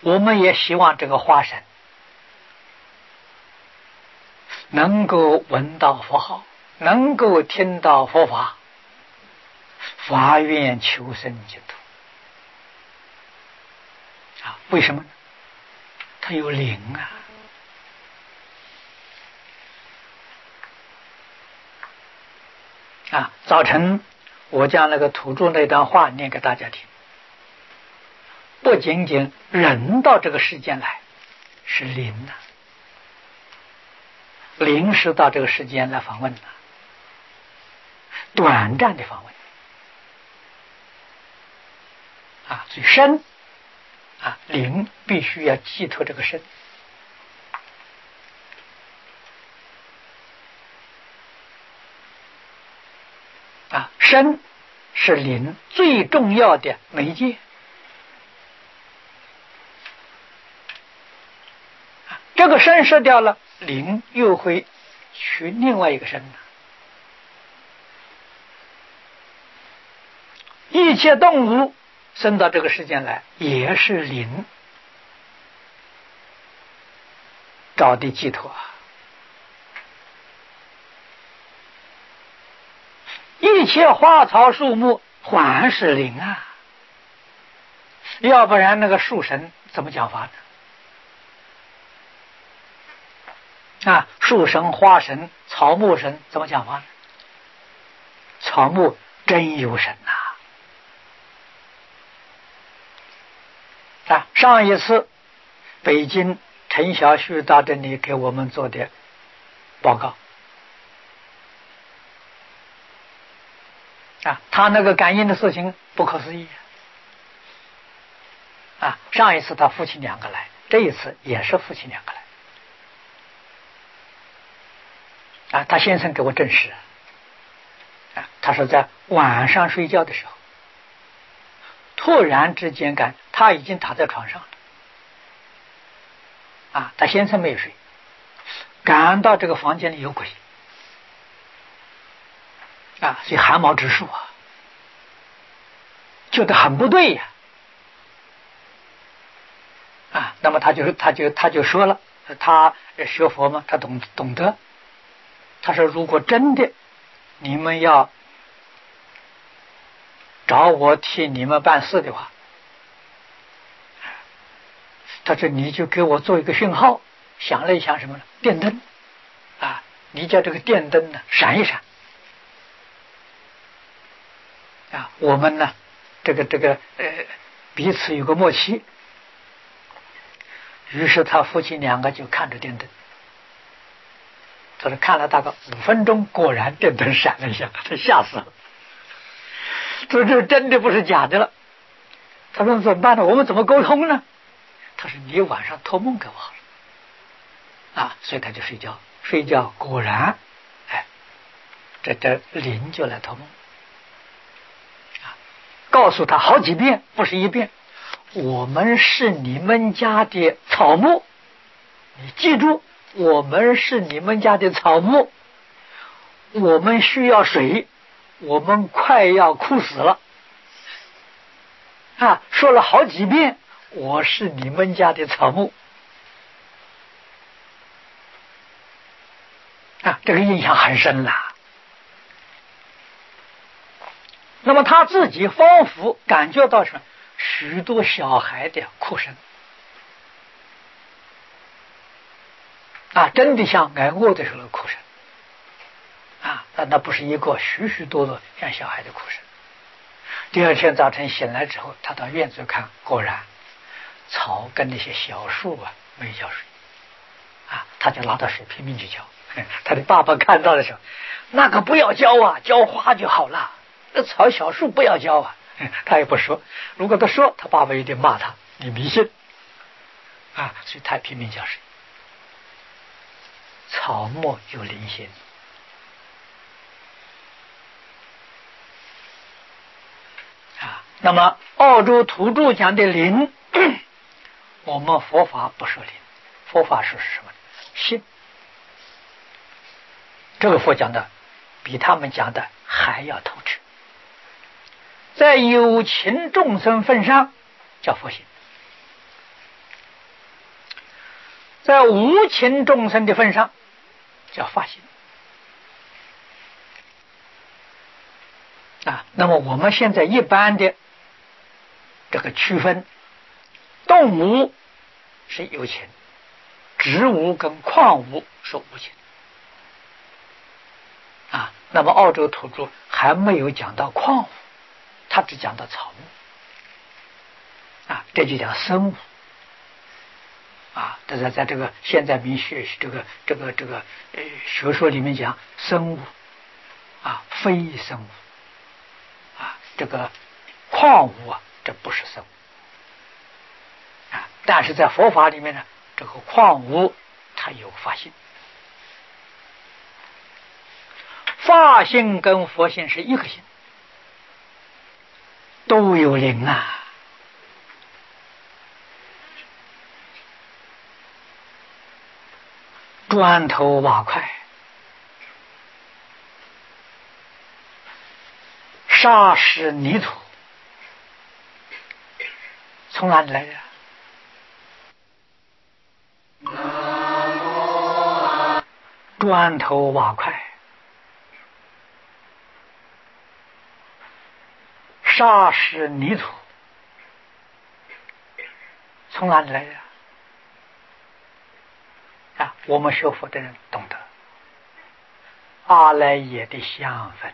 我们也希望这个化身能够闻到佛号，能够听到佛法，发愿求生净土。为什么呢？它有灵早晨我将那个土著那段话念给大家听。不仅仅人到这个世间来是灵灵是到这个世间来访问短暂的访问所以身灵必须要寄托这个身身是灵最重要的媒介。这个身失掉了，灵又会取另外一个身一切动物生到这个世间来，也是灵找的寄托一切花草树木还是灵要不然那个树神怎么讲法呢？树神、花神、草木神怎么讲法呢？草木真有神上一次北京陈小旭到这里给我们做的报告他那个感应的事情不可思议上一次他父亲两个来，这一次也是父亲两个来他先生给我证实他说在晚上睡觉的时候突然之间他已经躺在床上了他先生没有睡，感到这个房间里有鬼所以汗毛直竖觉得很不对那么他就说了，他学佛嘛，他懂得，他说如果真的你们要找我替你们办事的话，他说你就给我做一个讯号。想了一想什么呢？电灯你叫这个电灯呢闪一闪我们呢这个彼此有个默契。于是他夫妻两个就看着电灯，他说看了大概5分钟，果然电灯闪了一下，他吓死了。他说这真的不是假的了。他说怎么办呢？我们怎么沟通呢？他说你晚上托梦给我好了所以他就睡觉果然这灵就来托梦告诉他好几遍，不是一遍，我们是你们家的草木，你记住，我们是你们家的草木，我们需要水，我们快要枯死了说了好几遍，我是你们家的草木这个印象很深了。那么他自己仿佛感觉到什么？许多小孩的哭声真的像挨饿的时候的哭声那不是一个，许许多多像小孩的哭声。第二天早晨醒来之后，他到院子看，果然草跟那些小树没浇水他就拿到水拼命去浇。他的爸爸看到的时候，那个不要浇浇花就好了，那草小树不要浇他也不说，如果他说，他爸爸一定骂他，你迷信所以他拼命浇水。草木有灵性那么澳洲土著讲的灵我们佛法不说灵，佛法说是什么？信。这个佛讲的比他们讲的还要透彻，在有情众生份上叫佛性在无情众生的份上叫发心啊。那么我们现在一般的这个区分，动物是有情，植物跟矿物是无情啊。那么澳洲土著还没有讲到矿物，他只讲到草木啊，这就叫生物啊。但是在这个现在民学这个学说里面讲生物啊，非生物啊，这个矿物啊，这不是生物啊。但是在佛法里面呢，这个矿物它有法性，法性跟佛性是一个性，都有灵啊。砖头瓦块，沙石泥土，从哪里来的？砖头瓦块，沙石泥土，从哪里来的？啊，我们学佛的人懂得，阿赖耶的相分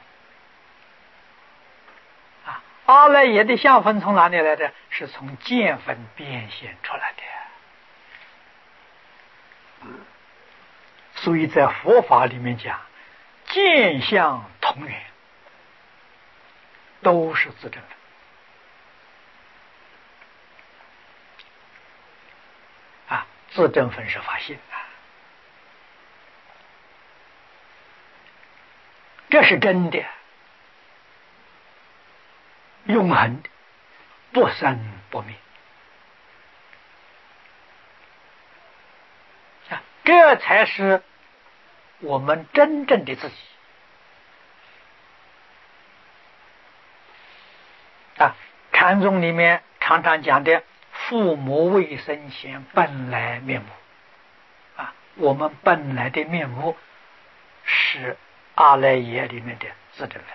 啊，阿赖耶的相分从哪里来的？是从见分变现出来的。所以在佛法里面讲，见相同源，都是自证分啊，自证分是法性啊。这是真的，永恒的，不生不灭啊，这才是我们真正的自己啊。禅宗里面常常讲的父母未生前本来面目啊，我们本来的面目是阿赖耶里面的自证分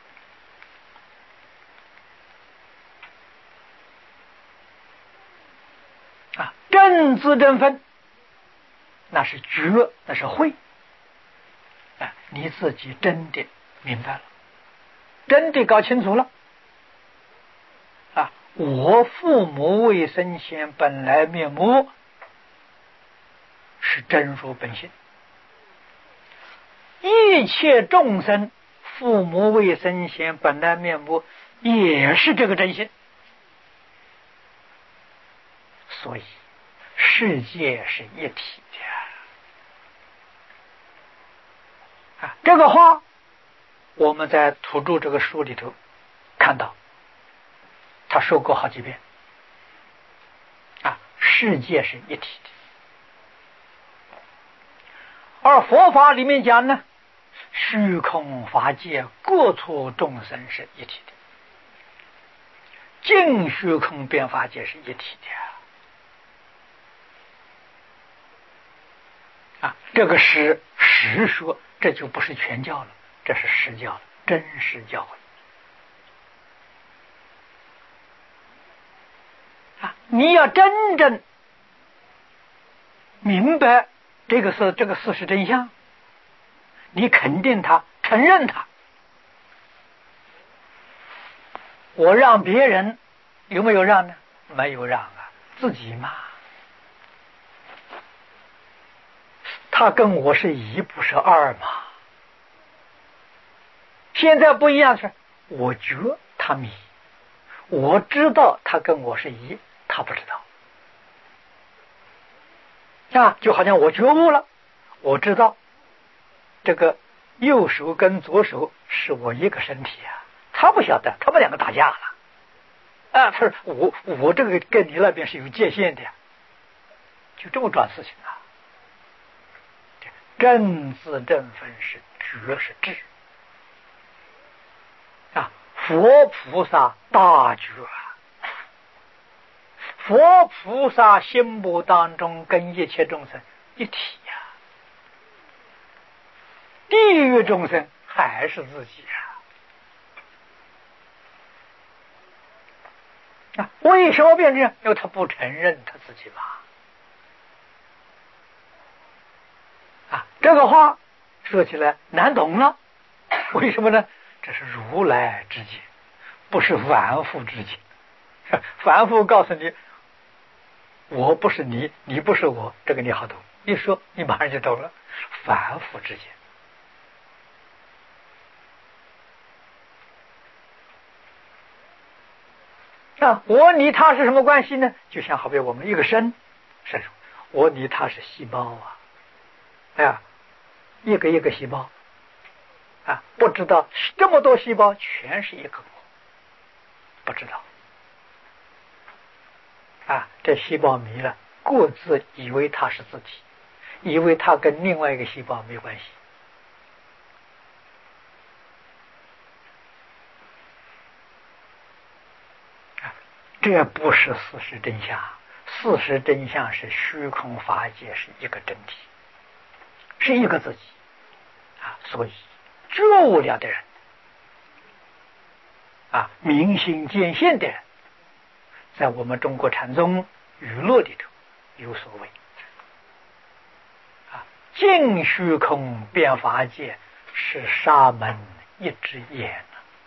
啊，正自证分那是觉，那是慧啊，你自己真的明白了，真的搞清楚了啊，我父母未生前本来面目是真如本性，一切众生父母未生前本来面目也是这个真心，所以世界是一体的啊。这个话我们在土著这个书里头看到，他说过好几遍啊，世界是一体的。而佛法里面讲呢，虚空法界各处众生是一体的，净虚空变法界是一体的啊。这个是实说，这就不是全教了，这是实教了，真实教诲啊。你要真正明白这个事实真相，你肯定它，承认它。我让别人有没有让呢？没有让啊，自己嘛。他跟我是一，不是二嘛。现在不一样是，我觉他迷，我知道他跟我是一，他不知道。啊，就好像我觉悟了，我知道这个右手跟左手是我一个身体啊，他不晓得，他们两个打架了啊。他说我这个跟你那边是有界限的，就这么转事情啊。正自正分是觉是智啊，佛菩萨大觉， 佛菩萨心目当中跟一切众生一体呀，地狱众生还是自己呀。为什么变成这样？因为他不承认他自己嘛。这个话说起来难懂了，为什么呢？这是如来之见，不是凡夫之见。凡夫告诉你，我不是你，你不是我，这个你好懂，一说你马上就懂了。凡夫之见我你他是什么关系呢？就像好比我们一个身上，我你他是细胞一个一个细胞不知道这么多细胞全是一个我，不知道这细胞迷了，各自以为它是自己，以为它跟另外一个细胞没关系。这不是事实真相，事实真相是虚空法界是一个真体，是一个自己所以觉悟了的人明心见性的人，在我们中国禅宗语录里头有所谓尽虚空遍法界，是沙门一只眼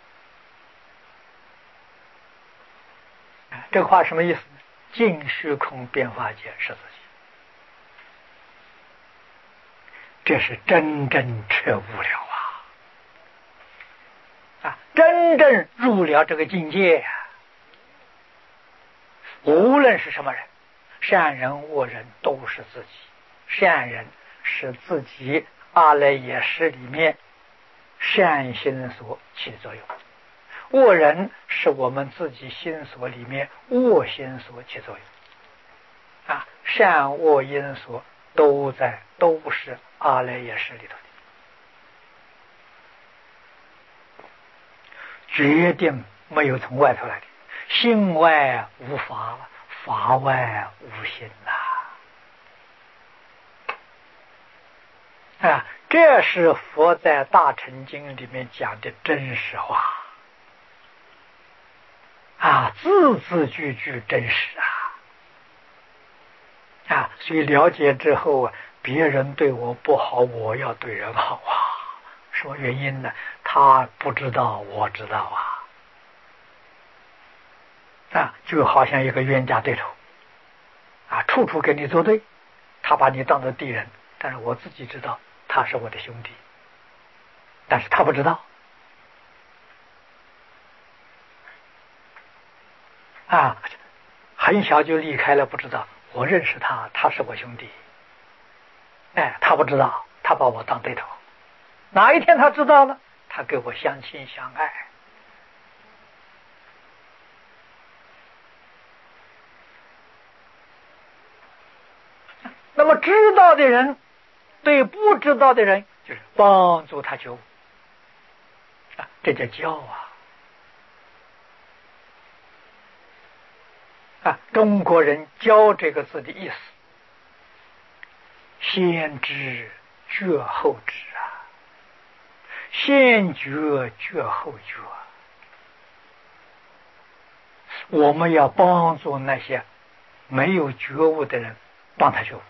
这个话什么意思呢？尽虚空遍法界是自己，这是真正彻悟了真正入了这个境界无论是什么人，善人恶人都是自己。善人是自己阿赖耶识里面善心所起的作用，恶人是我们自己心所里面恶心所起作用善恶因所都是阿赖耶识里头的，决定没有从外头来的。心外无法，法外无心这是佛在大乘经里面讲的真实话字字句句真实所以了解之后别人对我不好，我要对人好什么原因呢？他不知道，我知道就好像一个冤家对头处处跟你作对，他把你当作敌人，但是我自己知道他是我的兄弟，但是他不知道很小就离开了，不知道我认识他，他是我兄弟他不知道，他把我当对头，哪一天他知道了，他跟我相亲相爱那么知道的人对不知道的人就是帮助他觉悟这叫教中国人教这个字的意思，先知觉后知先觉觉后觉我们要帮助那些没有觉悟的人，帮他觉悟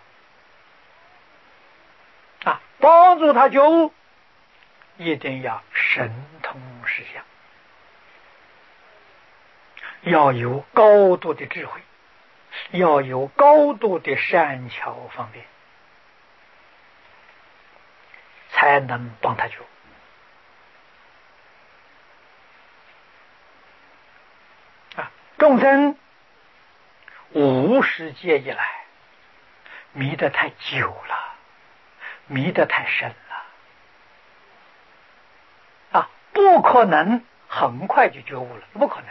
帮助他觉悟一定要神通实相，要有高度的智慧，要有高度的善巧方便，才能帮他觉悟众生无始劫以来迷得太久了，迷得太深了不可能很快就觉悟了，不可能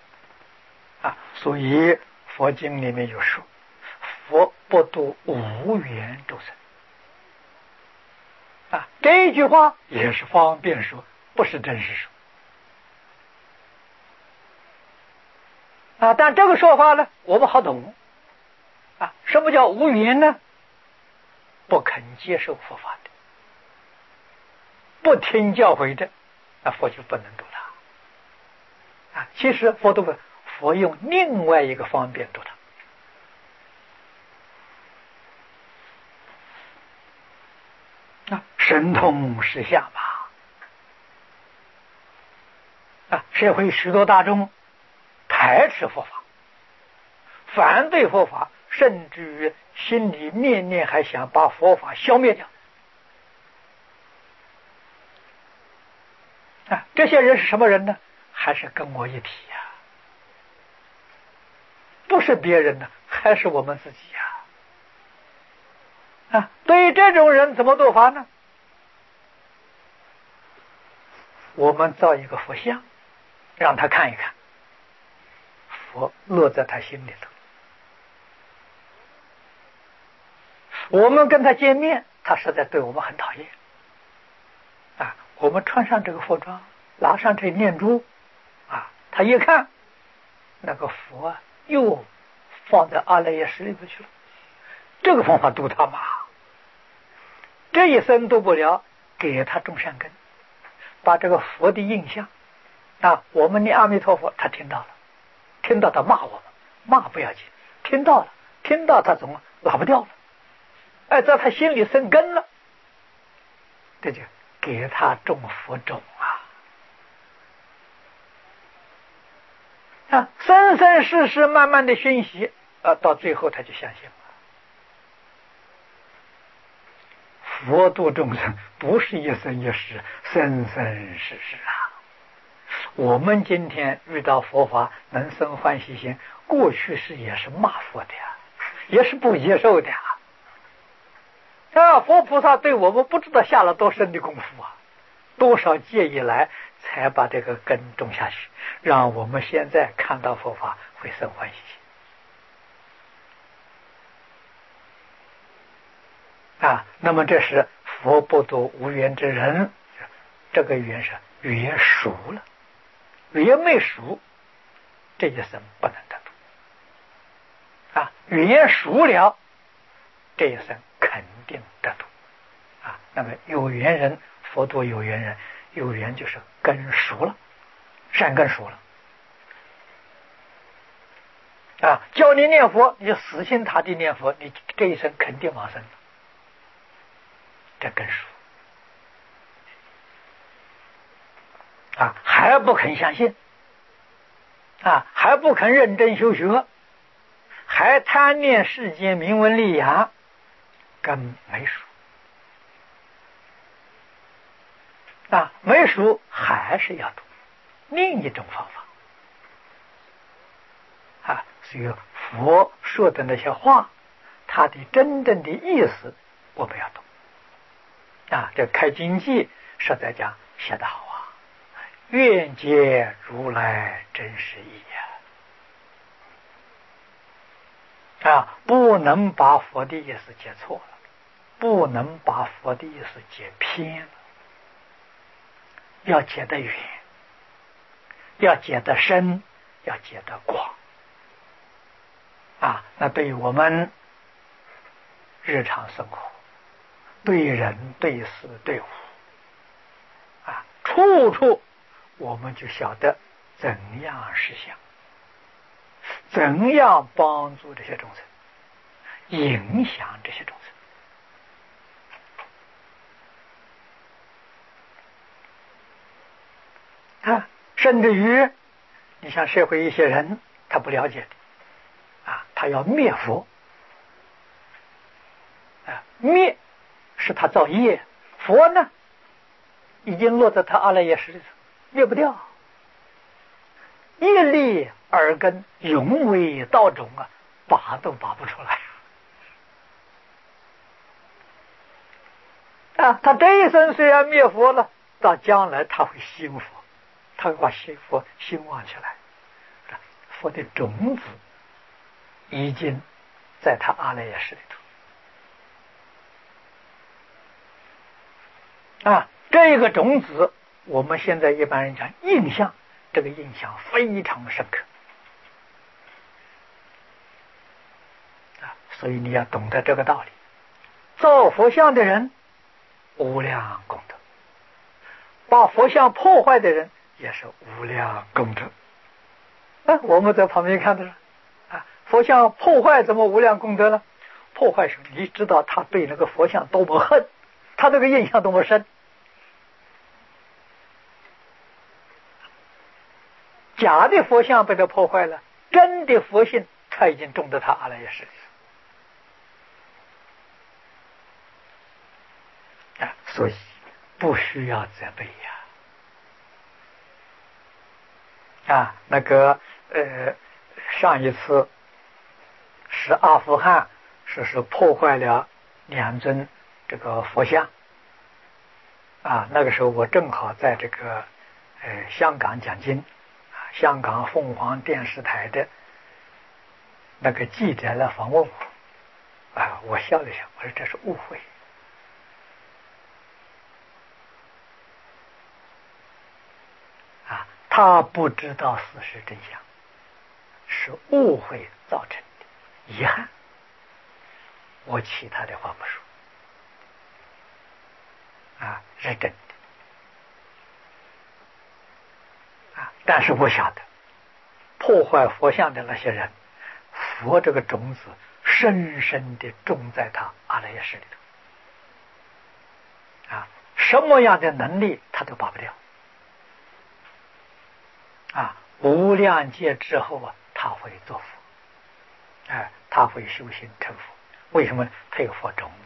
所以佛经里面有说，佛不度无缘众生这一句话也是方便说，不是真实说啊，但这个说法呢，我们好懂啊。什么叫无缘呢？不肯接受佛法的，不听教诲的，那佛就不能度他啊。其实佛用另外一个方便度他啊，神通实相吧啊。社会许多大众排斥佛法，反对佛法，甚至于心里念念还想把佛法消灭掉啊。这些人是什么人呢？还是跟我一体呀，不是别人呢，还是我们自己呀啊。对于这种人怎么度法呢？我们造一个佛像，让他看一看，佛落在他心里头。我们跟他见面，他实在对我们很讨厌啊。我们穿上这个佛装，拿上这念珠啊，他一看那个佛啊，又放在阿赖耶识里头去了。这个方法度他嘛，这一生度不了，给他种善根，把这个佛的印象啊，我们念阿弥陀佛，他听到了，听到他骂我们，骂不要紧，听到了，听到他总拉不掉了，哎，在他心里生根了，这就给他种佛种啊，生生世世慢慢的熏习啊，到最后他就相信了。佛度众生不是一生一世，生生世世啊。我们今天遇到佛法能生欢喜心，过去是也是骂佛的呀，也是不接受的呀。啊，佛菩萨对我们不知道下了多深的功夫啊，多少劫以来才把这个根种下去，让我们现在看到佛法会生欢喜心啊。那么这是佛不度无缘之人，这个缘是缘熟了，缘没熟，这一生不能得度啊。缘熟了，这一生肯定得度啊。那么有缘人，佛度有缘人，有缘就是根熟了，善根熟了啊。教你念佛，你就死心塌地念佛，你这一生肯定往生了，这根熟啊，还不肯相信啊，还不肯认真修学，还贪念世间名闻利养，根没熟啊。没熟还是要读另一种方法啊。所以佛说的那些话，他的真正的意思我们要懂啊。这开经记实在讲写得好啊，愿解如来真实义啊，不能把佛的意思解错了，不能把佛的意思解偏了，要解得远，要解得深，要解得广啊。那对于我们日常生活，对人对事对物啊，处处我们就晓得怎样实相，怎样帮助这些众生，影响这些众生啊。甚至于你像社会一些人他不了解的啊，他要灭佛啊，灭是他造业，佛呢已经落在他阿赖耶识里头，灭不掉，业力耳根永为道种啊，拔都拔不出来啊。他这一生虽然灭佛了，到将来他会兴佛，他会把佛兴旺起来，佛的种子已经在他阿赖耶识里头啊。这个种子我们现在一般人讲印象，这个印象非常深刻所以你要懂得这个道理。造佛像的人无量功德，把佛像破坏的人也是无量功德。我们在旁边看的是佛像破坏怎么无量功德呢？破坏时你知道他对那个佛像多么恨，他这个印象多么深。假的佛像被他破坏了，真的佛性他已经种到他阿赖耶识里。所以不需要责备呀。上一次是阿富汗是破坏了2尊这个佛像那个时候我正好在这个香港讲经香港凤凰电视台的那个记者来访问我我笑了笑，我说这是误会他不知道事实真相，是误会造成的遗憾，我其他的话不说是真的但是我晓得破坏佛像的那些人，佛这个种子深深的种在他阿赖耶识里头什么样的能力他都拔不掉无量劫之后他会做佛他会修行成佛。为什么？他有佛种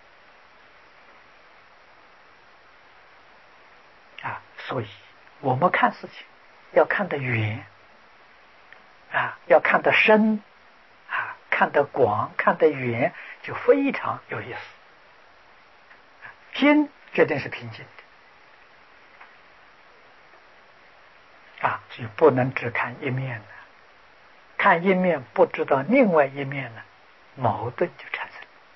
子所以我们看事情要看得远要看得深看得广看得远，就非常有意思。心决定是平静的所以不能只看一面看一面不知道另外一面矛盾就产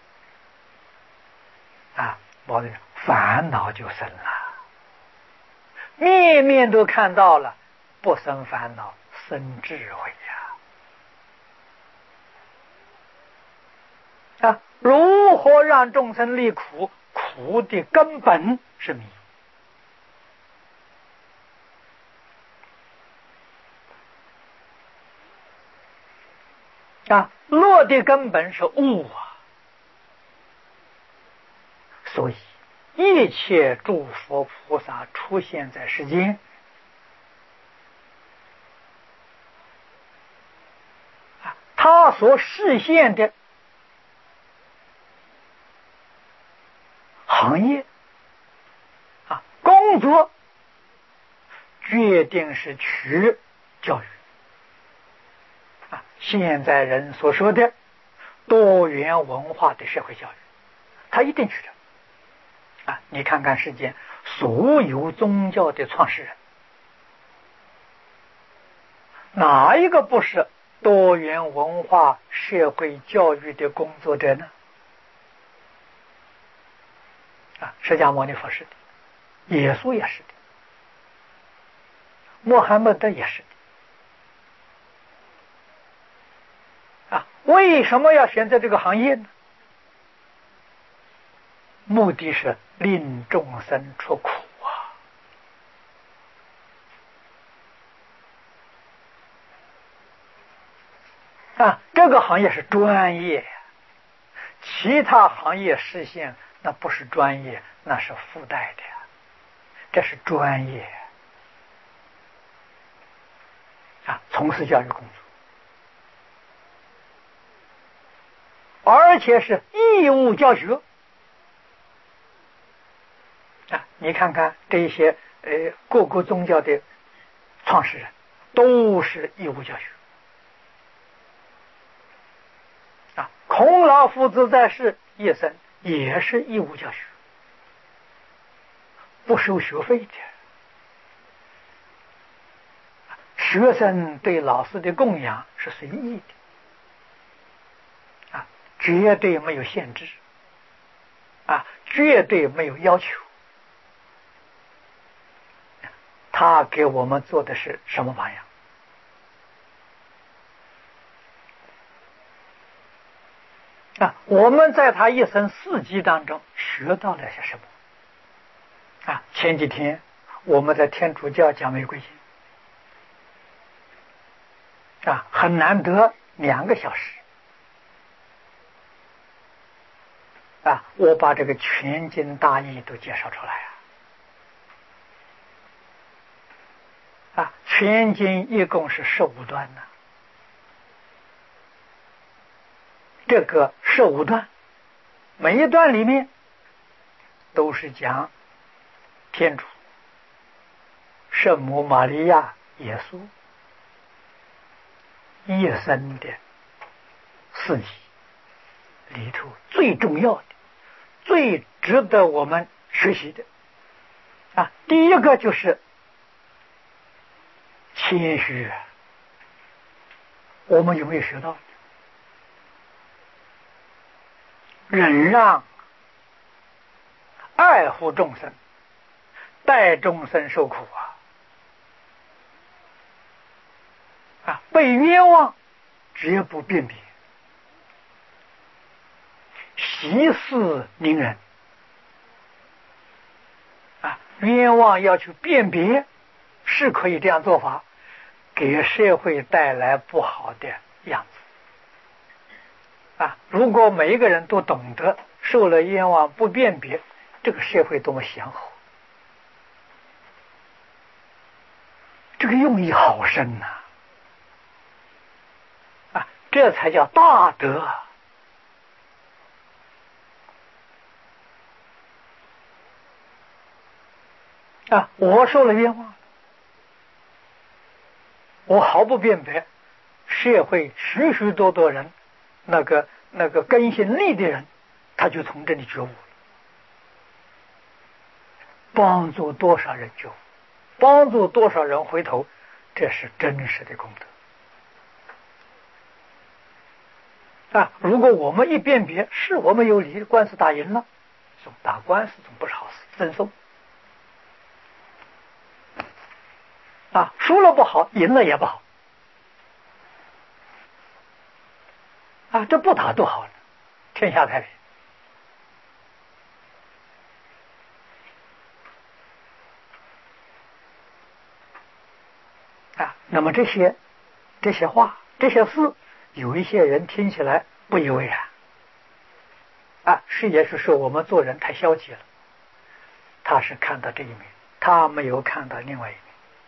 生矛盾烦恼就生了。面面都看到了，不生烦恼生智慧如何让众生离苦？苦的根本是迷乐的根本是悟所以一切诸佛菩萨出现在世间他所示现的行业工作决定是取教育现在人所说的多元文化的社会教育，他一定取的你看看世间所有宗教的创始人，哪一个不是多元文化社会教育的工作者呢？释迦牟尼佛是的，耶稣也是的，穆罕默德也是的为什么要选择这个行业呢？目的是令众生出苦这个行业是专业，其他行业实现那不是专业，那是附带的这是专业从事教育工作，而且是义务教学你看看这些各个宗教的创始人都是义务教学孔老夫子在世一生也是义务教学，不收学费的，学生对老师的供养是随意的绝对没有限制绝对没有要求。他给我们做的是什么榜样我们在他一生四季当中学到了些什么？前几天我们在天主教讲玫瑰经，很难得2个小时，我把这个全经大义都介绍出来全经一共是15段呢。这个15段，每一段里面都是讲天主、圣母玛利亚、耶稣一生的事迹里头最重要的、最值得我们学习的第一个就是谦虚。我们有没有学到？忍让、爱护众生、代众生受苦被冤枉绝不辩别，息事宁人冤枉要去辨别，是可以这样做法，给社会带来不好的样子如果每一个人都懂得受了冤枉不辨别，这个社会多么祥和，这个用意好深这才叫大德我受了冤枉，我毫不辨别，社会许许多多人，那个根性利的人，他就从这里觉悟了，帮助多少人觉悟，帮助多少人回头，这是真实的功德如果我们一辨别是我们有理，官司打赢了，打官司总不是好事，赠送输了不好，赢了也不好这不打多好了，天下太平那么这些话、这些事，有一些人听起来不以为然是也是说我们做人太消极了，他是看到这一面，他没有看到另外一面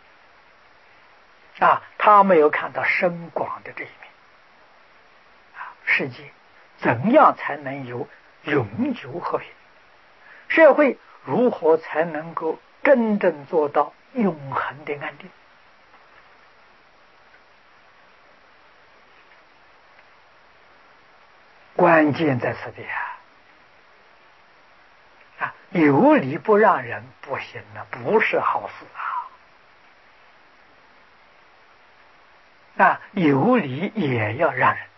他没有看到深广的这一面世界怎样才能有永久和平，社会如何才能够真正做到永恒的安定关键在此地有理不让人不行不是好事有理也要让人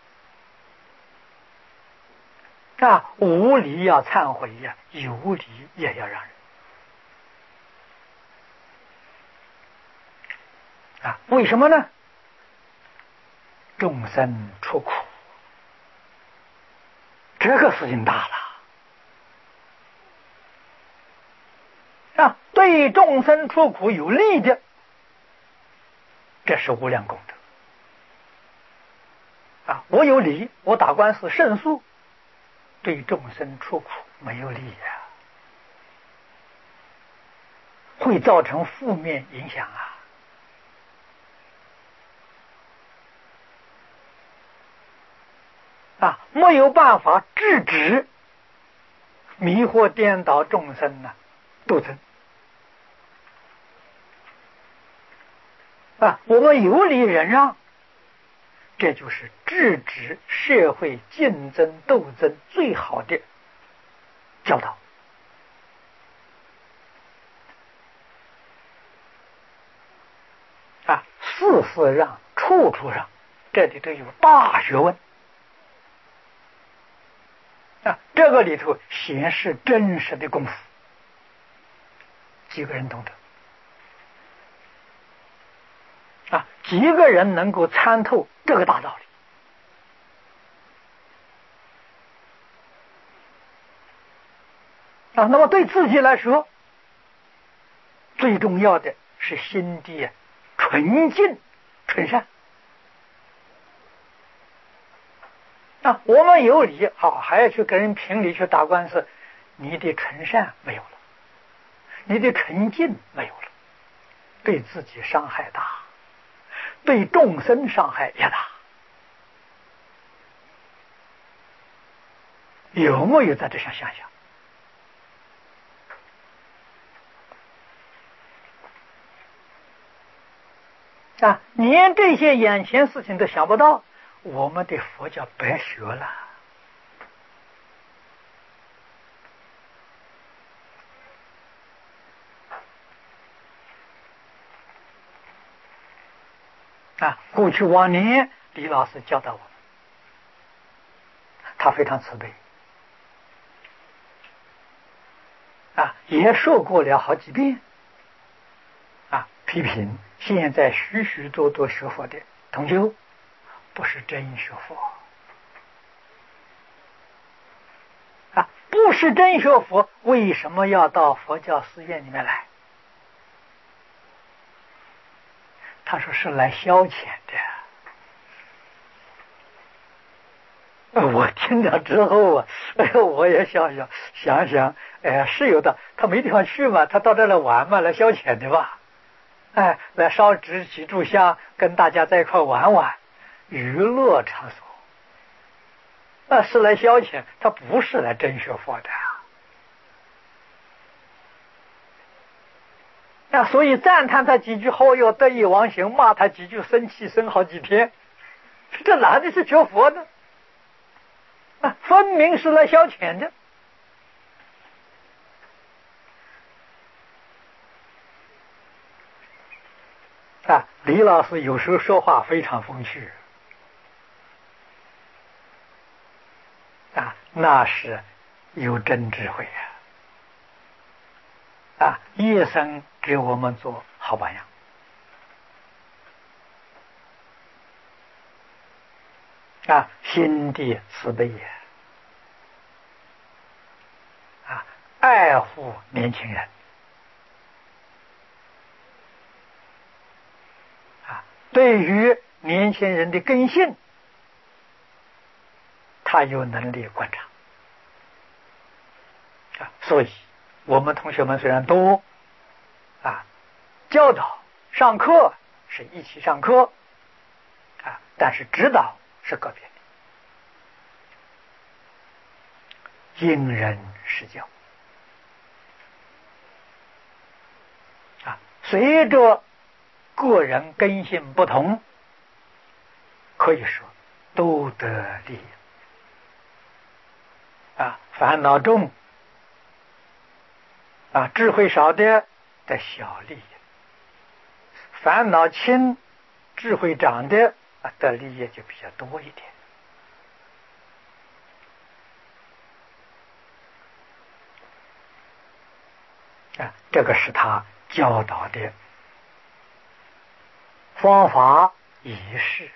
无理要忏悔有理也要让人为什么呢？众生出苦，这个事情大了对众生出苦有利的，这是无量功德我有理，我打官司胜诉，对众生出苦没有利会造成负面影响没有办法制止迷惑颠倒众生斗争我们有理忍让，这就是制止社会竞争斗争最好的教导事事让，处处让，这里头有大学问这个里头显示真实的功夫，几个人懂得几个人能够参透这个大道理啊。那么对自己来说，最重要的是心地纯净纯善啊。我们有理好，还要去跟人评理去打官司，你的纯善没有了，你的纯净没有了，对自己伤害大，对众生伤害也大。有没有在这上想想啊？连这些眼前事情都想不到，我们的佛教白学了啊！过去往年李老师教导我们，他非常慈悲啊，也说过了好几遍啊，批评现在许许多多学佛的同修不是真学佛啊，不是真学佛，为什么要到佛教寺院里面来？他说是来消遣的。我听了之后啊，我也想想，是有的。他没地方去嘛，他到这来玩嘛，来消遣的吧？来烧纸几炷香，跟大家在一块玩玩，娱乐场所。那是来消遣，他不是来真学佛的啊。所以赞叹他几句后又得意忘形，骂他几句生气生好几天，这哪里是学佛呢？分明是来消遣的啊！李老师有时候说话非常风趣啊，那是有真智慧啊！一生给我们做好榜样啊，心地慈悲也啊，爱护年轻人啊，对于年轻人的根性，他有能力观察啊。所以我们同学们虽然多啊，教导上课是一起上课啊，但是指导是个别的，因人施教啊。随着个人根性不同，可以说都得利益啊。烦恼重啊，智慧少的得小利益，烦恼轻智慧长的得利益就比较多一点啊。这个是他教导的方法仪式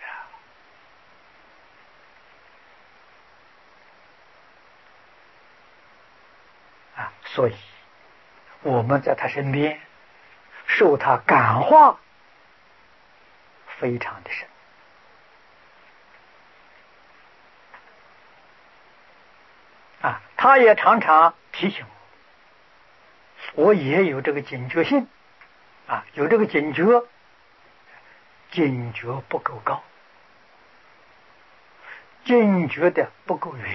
啊。所以我们在他身边受他感化非常的深啊。他也常常提醒我也有这个警觉性啊，有这个警觉不够高，警觉的不够远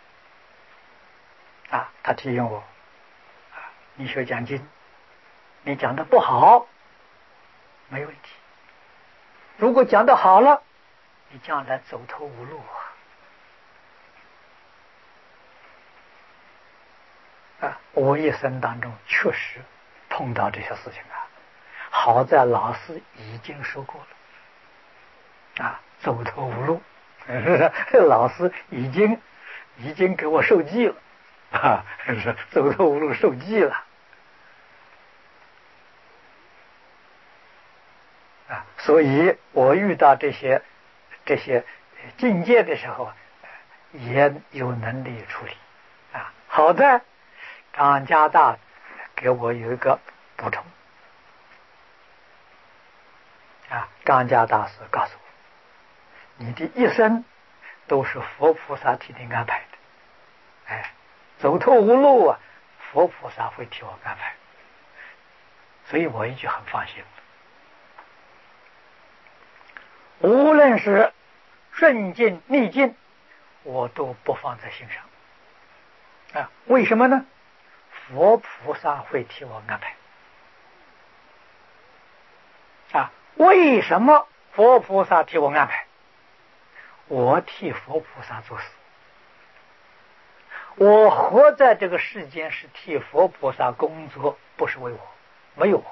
啊。他提醒我啊，你学讲经，你讲的不好没问题，如果讲的好了，你将来走投无路啊。我一生当中确实碰到这些事情啊，好在老师已经说过了啊，走投无路老师已经给我受记了啊，走投无路受记了啊。所以我遇到这些境界的时候也有能力处理啊。好在张家大给我有一个补充张家大师告诉我，你的一生都是佛菩萨替你安排的，走投无路佛菩萨会替我安排，所以我就很放心。无论是顺境逆境，我都不放在心上为什么呢？佛菩萨会替我安排为什么佛菩萨替我安排？我替佛菩萨做事，我活在这个世间是替佛菩萨工作，不是为我，没有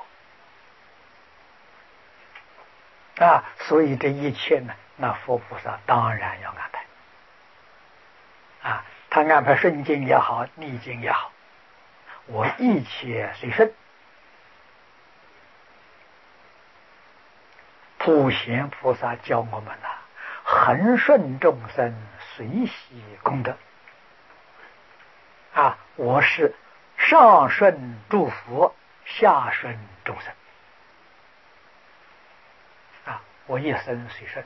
我所以这一切呢，那佛菩萨当然要安排他安排顺境也好，逆境也好，我一切随顺。普贤菩萨教我们恒顺众生，随喜功德我是上顺诸佛，下顺众生我一生随顺，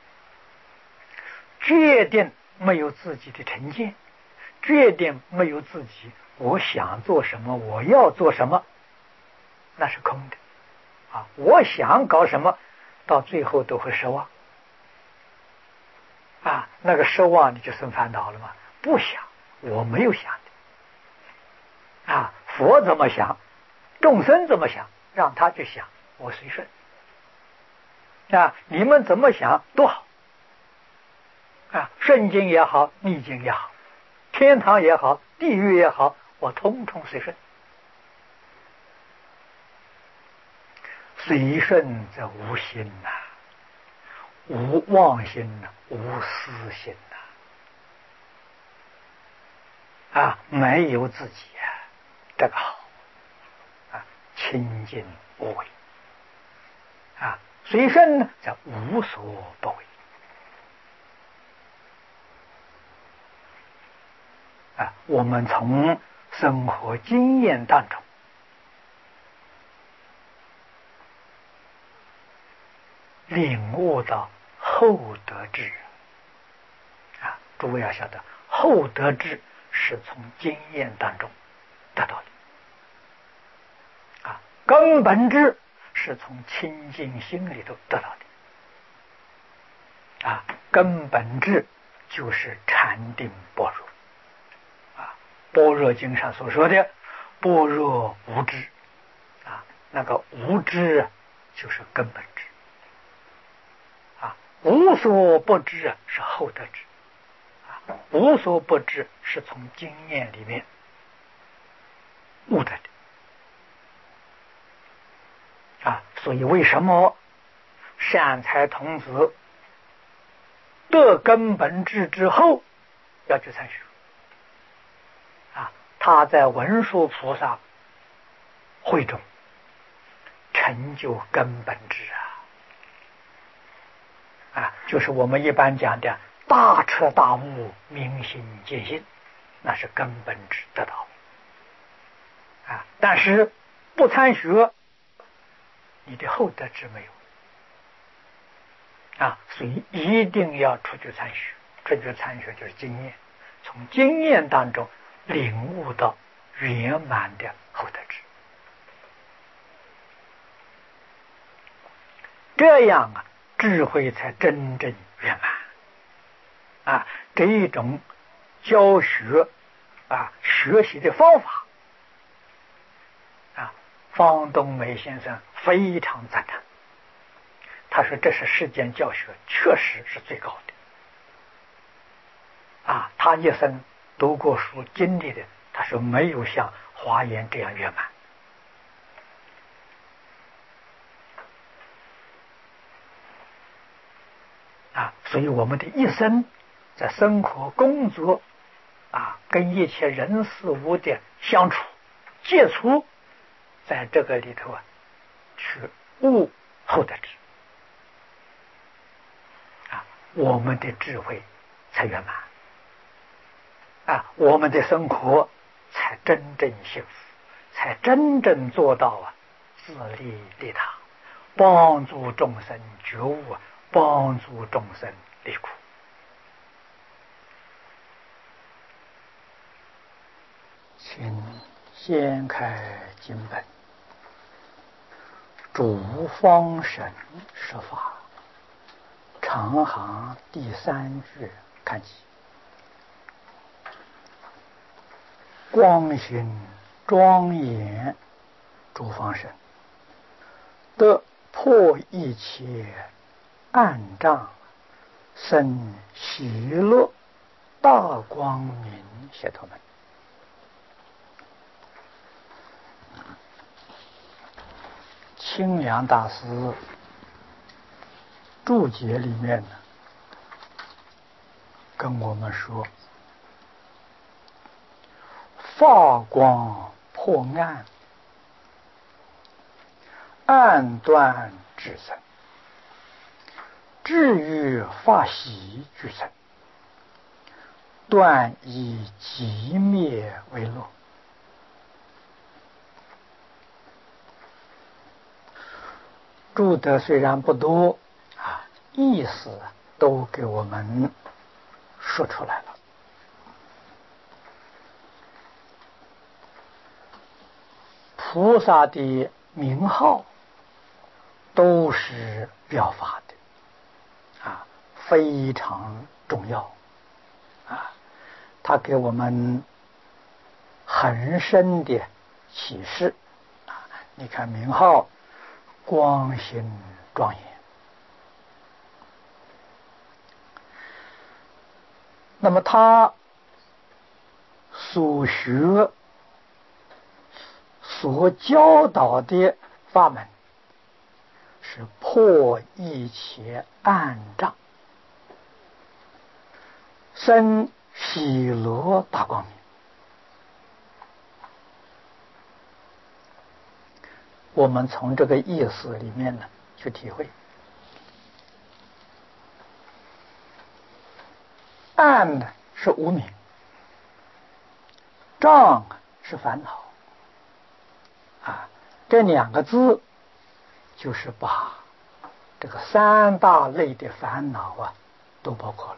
决定没有自己的成见，决定没有自己我想做什么，我要做什么，那是空的我想搞什么，到最后都会失望那个失望你就生烦恼了吗？不想，我没有想的佛怎么想，众生怎么想，让他去想，我随顺你们怎么想都好顺境也好，逆境也好，天堂也好，地狱也好，我通通随顺。随顺则无心无妄心无私心没有自己这个好清净无为随顺呢则无所不为我们从生活经验当中领悟到厚德智诸位要晓得，厚德智是从经验当中得到的根本智是从清净心里头得到的根本智就是禅定般若般若经上所说的般若无知那个无知就是根本智无所不知是厚德智无所不知是从经验里面悟得的所以为什么善财童子得根本智之后要去参学他在文殊菩萨会中成就根本智就是我们一般讲的大彻大悟，明心见性，那是根本智得到但是不参学，你的厚德智没有所以一定要出去参学。出去参学就是经验，从经验当中领悟到圆满的厚德智，这样智慧才真正圆满这一种教学学习的方法方东梅先生非常赞叹，他说这是世间教学确实是最高的他一生读过书经历的，他说没有像华严这样圆满所以我们的一生在生活工作跟一切人事物的相处接触，在这个里头去悟厚德智我们的智慧才圆满我们的生活才真正幸福，才真正做到自利利他，帮助众生觉悟，帮助众生离苦。请掀开经本，主方神说法，长行第3句看起。光行庄严诸方神，得破一切暗障，生喜乐大光明解脱门。清凉大师注解里面呢，跟我们说，发光破暗，暗断至生，至于发喜俱生，断以寂灭为乐。注的虽然不多意思都给我们说出来了。菩萨的名号都是表法的非常重要它给我们很深的启示你看名号光行庄严，那么他所学所教导的法门是破一切暗障，生喜乐大光明。我们从这个意思里面呢去体会，暗呢是无明，障是烦恼这2个字就是把这个3大类的烦恼都包括了。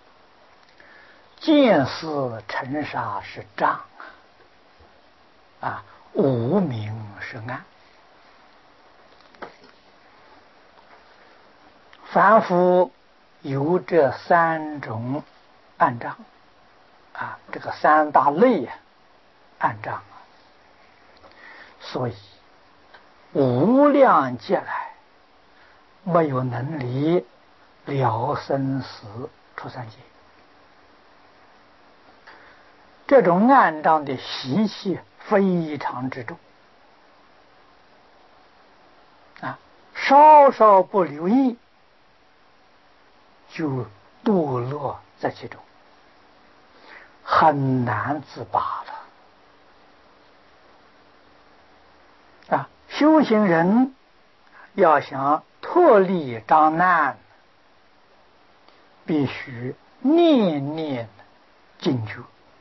见思尘沙是障无明是暗。凡夫有这3种暗障这个3大类暗障所以无量劫来没有能力了生死出三界。这种暗障的习气非常之重稍稍不留意就堕落在其中，很难自拔了修行人要想脱离障难，必须念念精觉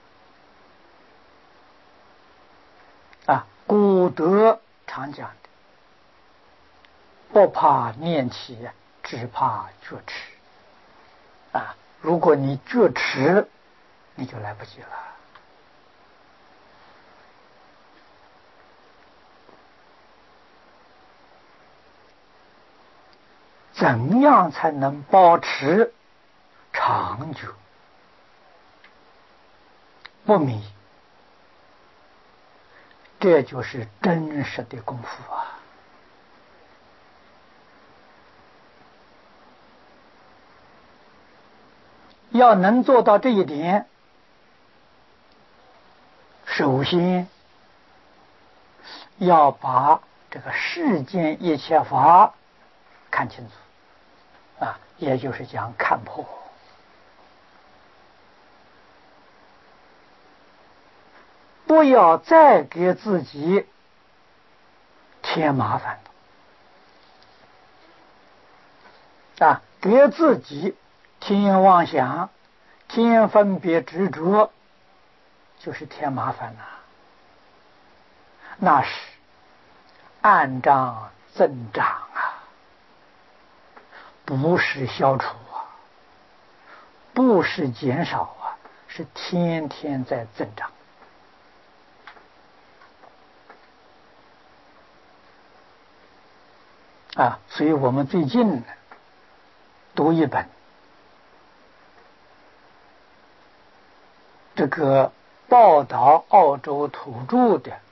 古德常讲的，不怕念起，只怕觉迟如果你觉迟，你就来不及了。怎样才能保持长久不迷？这就是真实的功夫要能做到这一点，首先要把这个世间一切法看清楚也就是讲看破。不要再给自己添麻烦给自己添妄想，添分别执着，就是添麻烦那是按章增长啊，不是消除啊，不是减少啊，是天天在增长。所以我们最近读一本这个报道澳洲土著的